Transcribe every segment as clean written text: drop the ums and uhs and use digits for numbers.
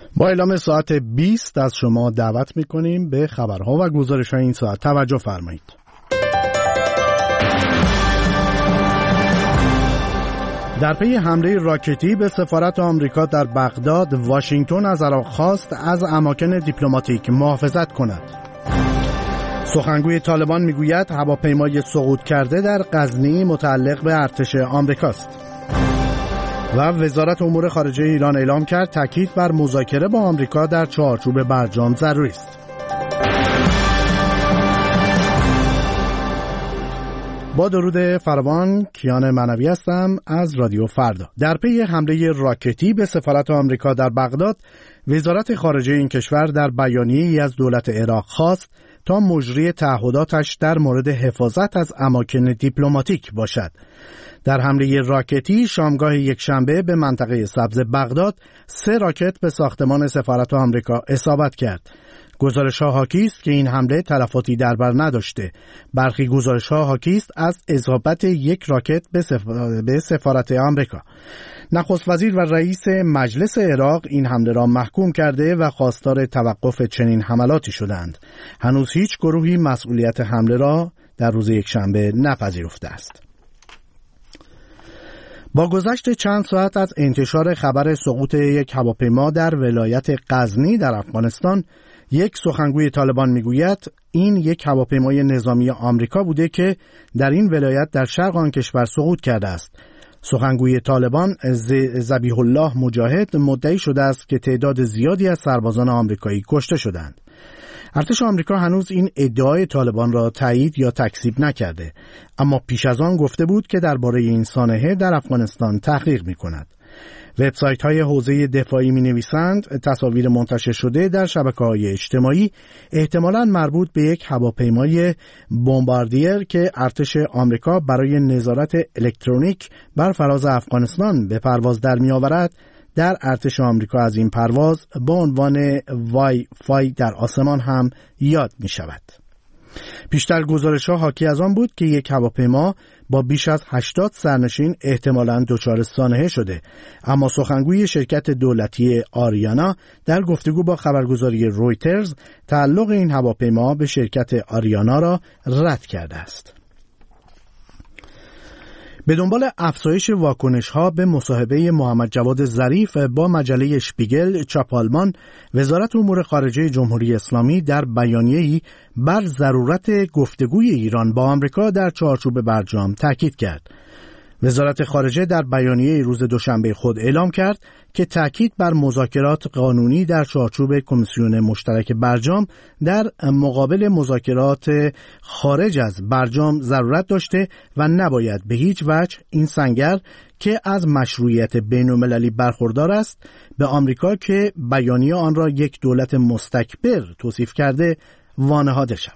با اعلام ساعت 20 از شما دعوت می‌کنیم به خبرها و گزارش‌های این ساعت توجه فرمایید. در پی حمله راکتی به سفارت آمریکا در بغداد، واشنگتن از عراق خواست از اماکن دیپلماتیک محافظت کند. سخنگوی طالبان میگوید هواپیمای سقوط کرده در غزنی متعلق به ارتش آمریکاست. و وزارت امور خارجه ایران اعلام کرد تاکید بر مذاکره با آمریکا در چارچوب برجام ضروری است. با درود فراوان، کیان معنوی هستم از رادیو فردا. در پی حمله راکتی به سفارت آمریکا در بغداد، وزارت خارجه این کشور در بیانیه‌ای از دولت عراق خواست تا مجری تعهداتش در مورد حفاظت از اماکن دیپلماتیک باشد. در حمله راکتی شامگاه یکشنبه به منطقه سبز بغداد 3 راکت به ساختمان سفارت آمریکا اصابت کرد. گزارش‌ها حاکی است که این حمله تلفاتی در بر نداشته. برخی گزارش‌ها حاکی است از اصابت 1 راکت به سفارت آمریکا. نخست وزیر و رئیس مجلس عراق این حمله را محکوم کرده و خواستار توقف چنین حملاتی شدند. هنوز هیچ گروهی مسئولیت حمله را در روز یکشنبه نپذیرفته است. با گذشت چند ساعت از انتشار خبر سقوط یک هواپیما در ولایت غزنی در افغانستان، یک سخنگوی طالبان میگوید این یک هواپیمای نظامی آمریکا بوده که در این ولایت در شرق آن کشور سقوط کرده است. سخنگوی طالبان ذبیح الله مجاهد مدعی شده است که تعداد زیادی از سربازان آمریکایی کشته شدند. ارتش آمریکا هنوز این ادعای طالبان را تایید یا تکذیب نکرده، اما پیش از آن گفته بود که درباره این سانحه در افغانستان تحقیق می‌کند. وبسایت‌های حوزه دفاعی می‌نویسند تصاویر منتشر شده در شبکه‌های اجتماعی احتمالاً مربوط به یک هواپیمای بمباردیر که ارتش آمریکا برای نظارت الکترونیک بر فراز افغانستان به پرواز در می‌آورد. در ارتش آمریکا از این پرواز با عنوان وای فای در آسمان هم یاد می شود. پیشتر گزارش‌ها حاکی از آن بود که یک هواپیما با بیش از 80 سرنشین احتمالاً دچار سانحه شده، اما سخنگوی شرکت دولتی آریانا در گفتگو با خبرگزاری رویترز تعلق این هواپیما به شرکت آریانا را رد کرده است. به دنبال افزایش واکنش‌ها به مصاحبه محمد جواد ظریف با مجله اشپیگل چاپ آلمان، وزارت امور خارجه جمهوری اسلامی در بیانیه‌ای بر ضرورت گفتگوی ایران با آمریکا در چارچوب برجام تاکید کرد. وزارت خارجه در بیانیه روز دوشنبه خود اعلام کرد که تاکید بر مذاکرات قانونی در چارچوب کمیسیون مشترک برجام در مقابل مذاکرات خارج از برجام ضرورت داشته و نباید به هیچ وجه این سنگر که از مشروعیت بین‌المللی برخوردار است به آمریکا که بیانیه آن را یک دولت مستکبر توصیف کرده وانهاده شود.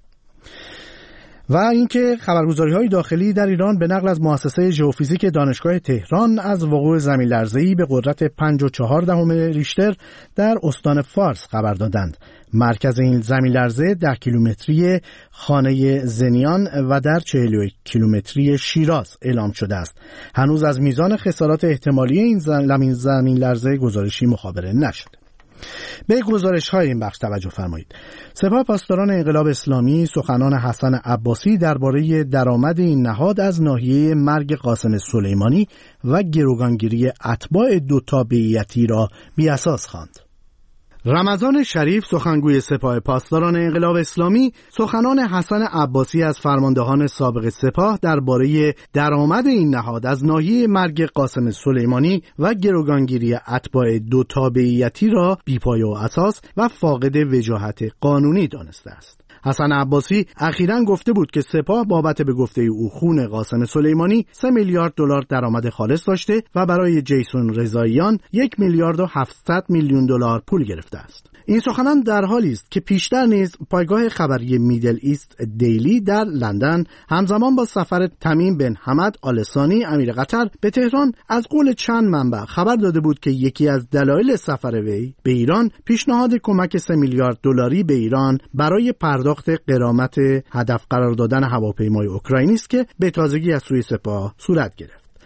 و اینکه خبرگزاری‌های داخلی در ایران به نقل از مؤسسه ژئوفیزیک دانشگاه تهران از وقوع زمین‌لرزه‌ای به قدرت 5.4 ریشتر در استان فارس خبر دادند. مرکز این زمین‌لرزه 10 کیلومتری خانه زنیان و در 41 کیلومتری شیراز اعلام شده است. هنوز از میزان خسارات احتمالی این زمین‌لرزه گزارشی مخابره نشد. به گزارش‌های این بخش توجه فرمایید. سپاه پاسداران انقلاب اسلامی سخنان حسن عباسی درباره درآمد این نهاد از ناحیه مرگ قاسم سلیمانی و گروگانگیری اتباع 2 تابعیتی را بی‌اساس خواند. رمضان شریف سخنگوی سپاه پاسداران انقلاب اسلامی سخنان حسن عباسی از فرماندهان سابق سپاه درباره درآمد این نهاد از ناحیه مرگ قاسم سلیمانی و گروگانگیری اتباع 2 تابعیتی را بی‌پایه و اساس و فاقد وجاهت قانونی دانسته است. حسن عباسی اخیراً گفته بود که سپاه بابت به گفته او خون قاسم سلیمانی 3 میلیارد دلار درآمد خالص داشته و برای جیسون رضاییان 1 میلیارد و 700 میلیون دلار پول گرفته است. این سخنان در حالی است که پیشتر نیز پایگاه خبری میدل ایست دیلی در لندن همزمان با سفر تمیم بن حمد آل ثانی امیر قطر به تهران از قول چند منبع خبر داده بود که یکی از دلایل سفر وی به ایران پیشنهاد کمک 3 میلیارد دلاری به ایران برای پرداخت غرامت هدف قرار دادن هواپیمای اوکراینی است که به تازگی از سوی سپاه صورت گرفت.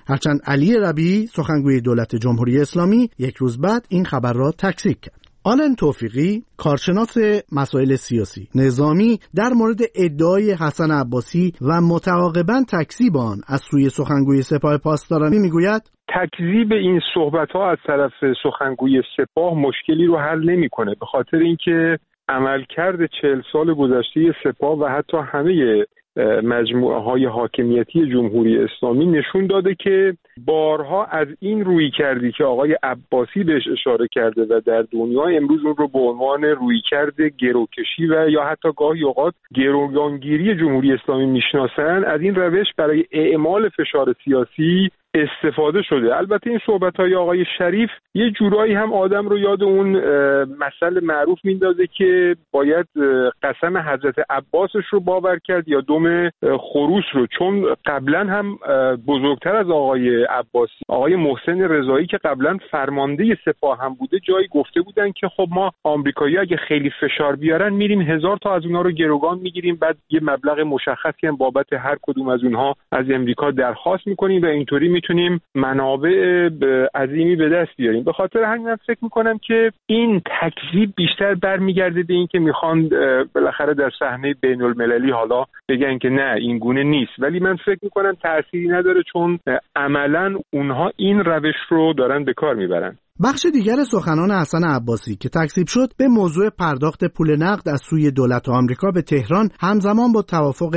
هرچند علی ربیعی سخنگوی دولت جمهوری اسلامی یک روز بعد این خبر را تکذیب کرد. آلن توفیقی، کارشناس مسائل سیاسی نظامی، در مورد ادعای حسن عباسی و متعاقباً تکذیب آن از سوی سخنگوی سپاه پاسداران میگوید تکذیب این صحبت‌ها از طرف سخنگوی سپاه مشکلی رو حل نمی‌کنه، به خاطر اینکه عملکرد 40 سال گذشته سپاه و حتی همه مجموعه‌های حاکمیتی جمهوری اسلامی نشون داده که بارها از این رویکردی که آقای عباسی بهش اشاره کرده و در دنیا امروز اون رو به عنوان رویکرد گروکشی و یا حتی گاهی اوقات گروگانگیری جمهوری اسلامی میشناسن، از این روش برای اعمال فشار سیاسی استفاده شده. البته این صحبت‌های آقای شریف یه جورایی هم آدم رو یاد اون مثل معروف میندازه که باید قسم حضرت عباسش رو باور کرد یا دم خروس رو، چون قبلا هم بزرگتر از آقای عباسی آقای محسن رضایی که قبلا فرمانده سپاه هم بوده جایی گفته بودن که خب ما آمریکایی‌ها اگه خیلی فشار بیارن میریم 1000 تا از اونها رو گروگان میگیریم، بعد یه مبلغ مشخصی هم بابت هر کدوم از اونها از امریکا درخواست میکنیم و اینطوری میتونیم منابع عظیمی به دست بیاریم. به خاطر همین من فکر میکنم که این تکذیب بیشتر برمیگرده به این که میخوان بالاخره در صحنه بین المللی حالا بگن که نه این گونه نیست، ولی من فکر میکنم تأثیری نداره، چون عملاً اونها این روش رو دارن به کار میبرن. بخش دیگر سخنان حسن عباسی که تکذیب شد به موضوع پرداخت پول نقد از سوی دولت آمریکا به تهران همزمان با توافق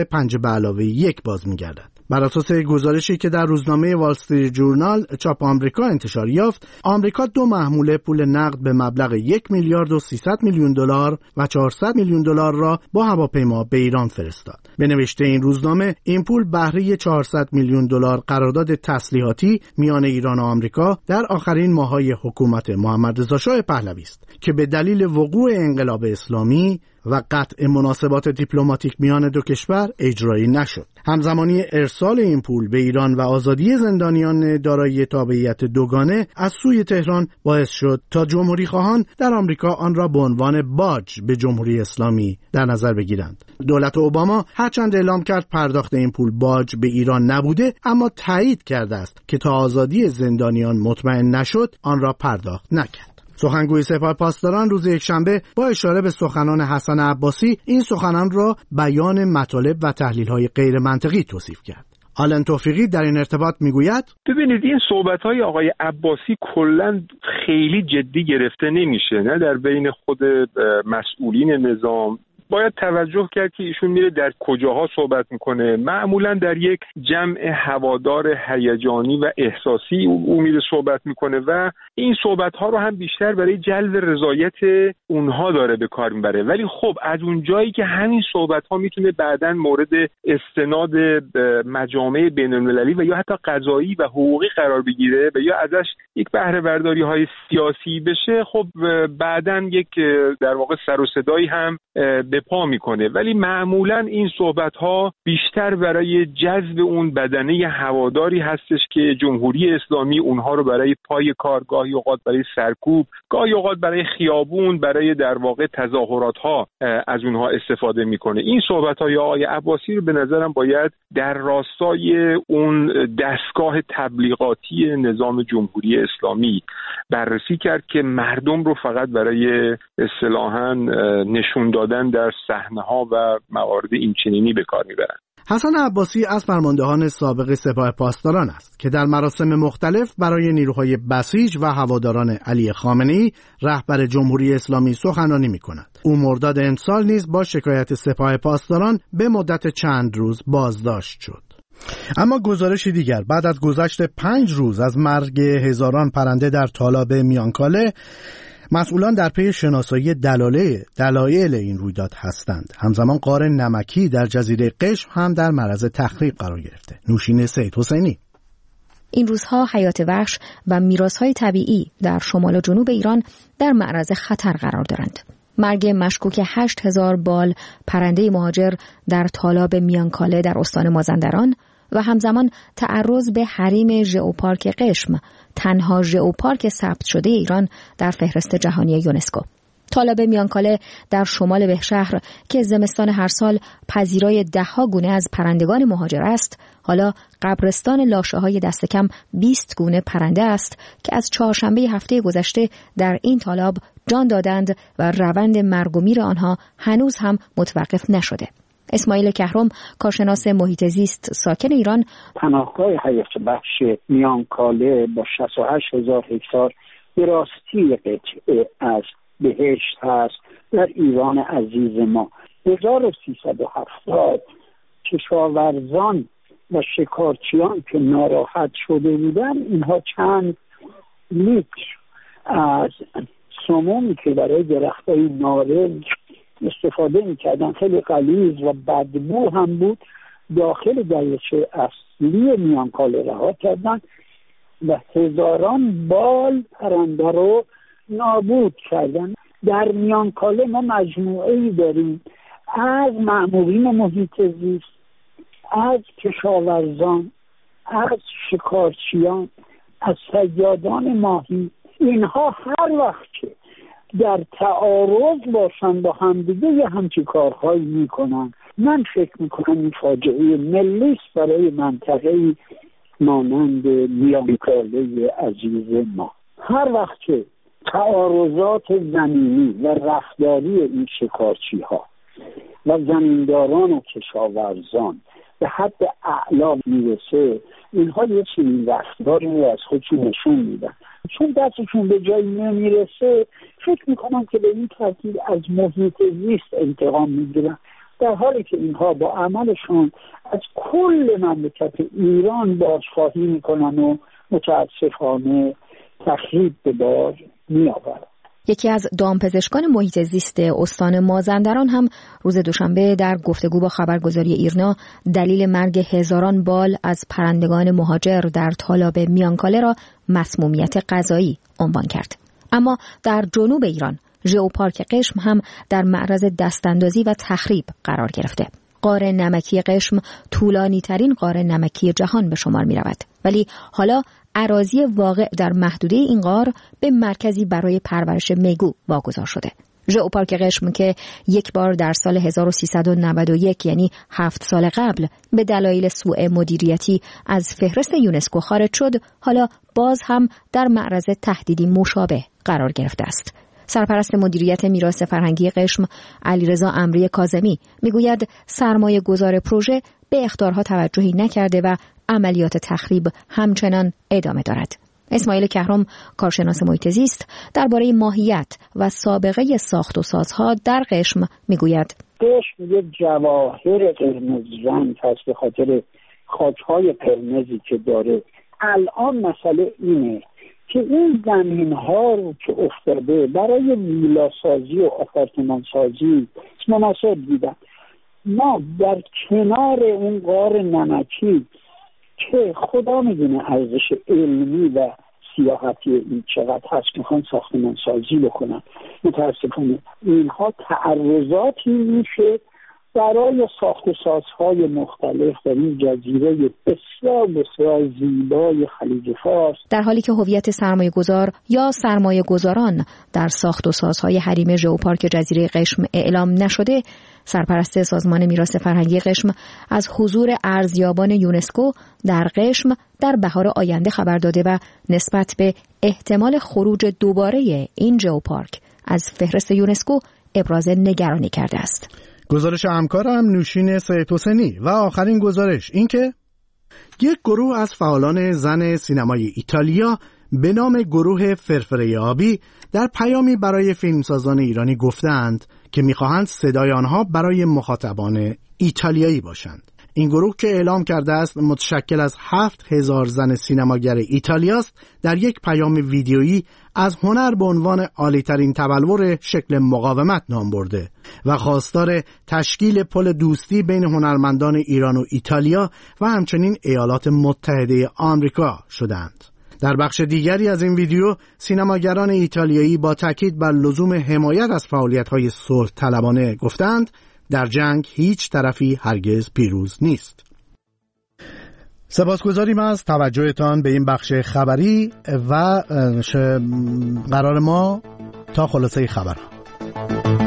5+1 باز می‌گردد. بر اساس گزارشی که در روزنامه وال استریت جورنال چاپ آمریکا انتشار یافت، آمریکا 2 محموله پول نقد به مبلغ 1 میلیارد و 300 میلیون دلار و 400 میلیون دلار را با هواپیما به ایران فرستاد. به نوشته این روزنامه، این پول بهره 400 میلیون دلار قرارداد تسلیحاتی میان ایران و آمریکا در آخرین ماه‌های حکومت محمد رضا شاه پهلوی است که به دلیل وقوع انقلاب اسلامی و قطع مناسبات دیپلماتیک میان دو کشور اجرایی نشد. همزمانی ارسال این پول به ایران و آزادی زندانیان دارای تابعیت دوگانه از سوی تهران باعث شد تا جمهوری خواهان در آمریکا آن را به عنوان باج به جمهوری اسلامی در نظر بگیرند. دولت اوباما هرچند اعلام کرد پرداخت این پول باج به ایران نبوده، اما تایید کرده است که تا آزادی زندانیان مطمئن نشد آن را پرداخت نکرد. سخنگوی سپاه پاسداران روز یکشنبه با اشاره به سخنان حسن عباسی این سخنان را بیان مطالب و تحلیل‌های غیر منطقی توصیف کرد. آلن توفیقی در این ارتباط میگوید ببینید این صحبت‌های آقای عباسی کلاً خیلی جدی گرفته نمیشه، نه در بین خود مسئولین نظام. باید توجه کرد که ایشون میره در کجاها صحبت میکنه. معمولا در یک جمع هوادار هیجانی و احساسی او میره صحبت میکنه و این صحبت‌ها رو هم بیشتر برای جلب رضایت اونها داره به کار میبره. ولی خب از اون جایی که همین صحبت‌ها میتونه بعداً مورد استناد مجامع بین‌المللی و یا حتی قضایی و حقوقی قرار بگیره و یا ازش یک بهره برداری‌های سیاسی بشه، خب بعداً یک در واقع سر و صدایی هم به پا میکنه. ولی معمولا این صحبت‌ها بیشتر برای جذب اون بدنه هواداری هستش که جمهوری اسلامی اونها رو برای پای کار، گاهی اوقات برای سرکوب، گاهی اوقات برای خیابون، برای در واقع تظاهرات‌ها از اونها استفاده میکنه. این صحبت‌های آقای عباسی رو به نظرم باید در راستای اون دستگاه تبلیغاتی نظام جمهوری اسلامی بررسی کرد که مردم رو فقط برای اصطلاحاً نشون دادن در صحنه‌ها و موارد اینچنینی به کار میبرند. حسن عباسی از فرماندهان سابق سپاه پاسداران است که در مراسم مختلف برای نیروهای بسیج و هواداران علی خامنه‌ای رهبر جمهوری اسلامی سخنرانی می‌کند. او مرداد امسال نیز با شکایت سپاه پاسداران به مدت چند روز بازداشت شد. اما گزارش دیگر بعد از گذشت 5 روز از مرگ هزاران پرنده در تالاب میانکاله، مسئولان در پی شناسایی دلایل این رویداد هستند. همزمان غار نمکی در جزیره قشم هم در معرض تخریب قرار گرفته. نوشین سید حسینی. این روزها حیات وحش و میراث‌های طبیعی در شمال و جنوب ایران در معرض خطر قرار دارند. مرگ مشکوک 8000 بال پرنده مهاجر در تالاب میانکاله در استان مازندران و همزمان تعرض به حریم ژئوپارک قشم، تنها ژئوپارک ثبت شده ایران در فهرست جهانی یونسکو. تالاب میانکاله در شمال بهشهر که زمستان هر سال پذیرای 10 گونه از پرندگان مهاجر است، حالا قبرستان لاشه‌های دست کم 20 گونه پرنده است که از چهارشنبه هفته گذشته در این تالاب جان دادند و روند مرگ و میر آنها هنوز هم متوقف نشده. اسماعیل کهرم، کارشناس محیط زیست ساکن ایران: پناهگاه حیات وحش میانکاله با 68,000 هکتار به راستی قطعه از بهشت هست در ایران عزیز ما. 1370 کشاورزان و شکارچیان که ناراحت شده بودن، اینها چند لیتر از سمومی که برای درختای نارنج استفاده میکردن، خیلی غلیظ و بدبو هم بود، داخل دریاچه اصلی میانکاله رها کردن و هزاران بال پرنده رو نابود کردن. در میانکاله ما مجموعه‌ای داریم از مأمورین محیط زیست، از کشاورزان، از شکارچیان، از صیادان ماهی. اینها هر وقت که در تعارض باشن با همدیگه یه همچین کارهایی میکنن. من فکر میکنم این فاجعه ملی است برای منطقه مانند میانکاله عزیز ما. هر وقت که تعارضات زمینی و رفتاری این شکارچی ها و زمینداران و کشاورزان به حد اعلا میرسه، اینها یه چنین رفتاری رو از خودشون نشون میدن. چون دستشون به جایی نمیرسه، فکر میکنم که به این ترتیب از محیط زیست انتقام میگیرن، در حالی که اینها با عملشون از کل مملکت ایران بازخواهی میکنن و متاسفانه تخریب به بار میآورن. یکی از دامپزشکان محیط زیست استان مازندران هم روز دوشنبه در گفتگو با خبرگزاری ایرنا دلیل مرگ هزاران بال از پرندگان مهاجر در تالاب میانکاله را مسمومیت غذایی عنوان کرد. اما در جنوب ایران ژئوپارک قشم هم در معرض دستاندازی و تخریب قرار گرفته. غار نمکی قشم طولانی ترین غار نمکی جهان به شمار می رود. ولی حالا اراضی واقع در محدوده این غار به مرکزی برای پرورش میگو واگذار شده. ژئوپارک قشم که یک بار در سال 1391 یعنی 7 سال قبل به دلایل سوء مدیریتی از فهرست یونسکو خارج شد، حالا باز هم در معرض تهدیدی مشابه قرار گرفته است. سرپرست مدیریت میراث فرهنگی قشم علیرضا امری کاظمی میگوید سرمایه گذار پروژه به اخطارها توجهی نکرده و عملیات تخریب همچنان ادامه دارد. اسماعیل کهرم، کارشناس محیط زیست، درباره ماهیت و سابقه ساخت و سازها در قشم میگوید: قشم یک جواهر قرمز رنگ هست به خاطر خاک‌های قرمزی که داره. الان مسئله اینه که این زمین‌ها رو که افتاده برای ویلاسازی و آپارتمان سازی مناسب دیدن. ما در کنار اون غار نمکی که خدا میدونه ارزش علمی و سیاحتی این چقدر هست، میخوان ساختمان سازی بکنن، متاسفانه اینها تعرضاتی میشه برای ساخت و سازهای مختلف در این جزیره بسیار بسیار زیبای خلیج فارس، در حالی که هویت سرمایه گذار یا سرمایه گذاران در ساخت و سازهای حریم ژئوپارک جزیره قشم اعلام نشده. سرپرست سازمان میراث فرهنگی قشم از حضور ارزیابان یونسکو در قشم در بهار آینده خبر داده و نسبت به احتمال خروج دوباره این ژئوپارک از فهرست یونسکو ابراز نگرانی کرده است. گزارش همکارم نوشین سید حسینی. و آخرین گزارش این که یک گروه از فعالان زن سینمای ایتالیا به نام گروه فرفره آبی در پیامی برای فیلمسازان ایرانی گفتند که می‌خواهند صدای آنها برای مخاطبان ایتالیایی باشند. این گروه که اعلام کرده است متشکل از 7,000 زن سینماگر ایتالیاست، در یک پیام ویدیویی از هنر به عنوان عالی‌ترین تبلور شکل مقاومت نام برده و خواستار تشکیل پل دوستی بین هنرمندان ایران و ایتالیا و همچنین ایالات متحده آمریکا شدند. در بخش دیگری از این ویدیو سینماگران ایتالیایی با تاکید بر لزوم حمایت از فعالیت‌های صلح طلبانه گفتند در جنگ هیچ طرفی هرگز پیروز نیست. سپاسگزاریم از توجهتان به این بخش خبری و قرار ما تا خلاصه خبرها. شما.